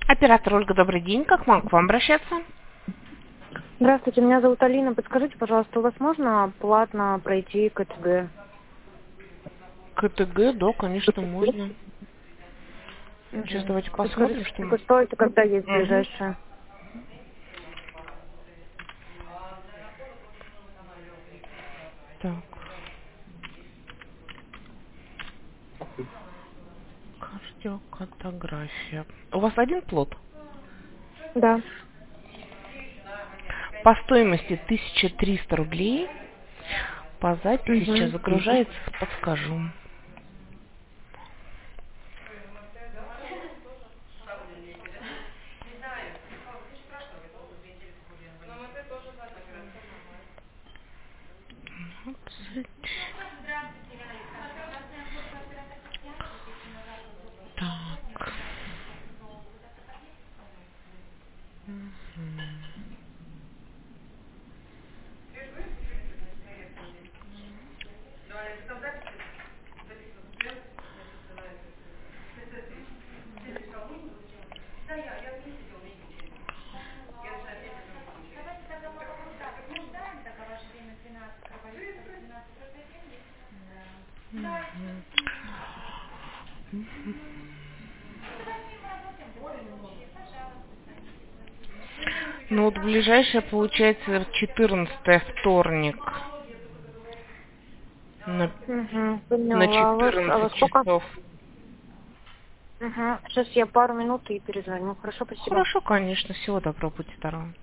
Оператор Ольга, добрый день. Как могу к вам обращаться? Здравствуйте, меня зовут Алина. Подскажите, пожалуйста, у вас можно платно пройти КТГ? КТГ, да, конечно, можно. Сейчас Угу. давайте посмотрим, Подскажите, что мы... сколько стоит и когда есть Мгм. ближайшее? Так, кардиокартография. У вас один плод? Да. По стоимости 1300 рублей. По записи сейчас Угу. загружается, подскажу. Так. Ну вот ближайшее получается 14 вторник. На, Угу. на Поняла вас. А во 14 сколько? часов. Угу. Сейчас я пару минут и перезвоню. Хорошо, спасибо. Хорошо, конечно. Всего доброго, будьте здоровы.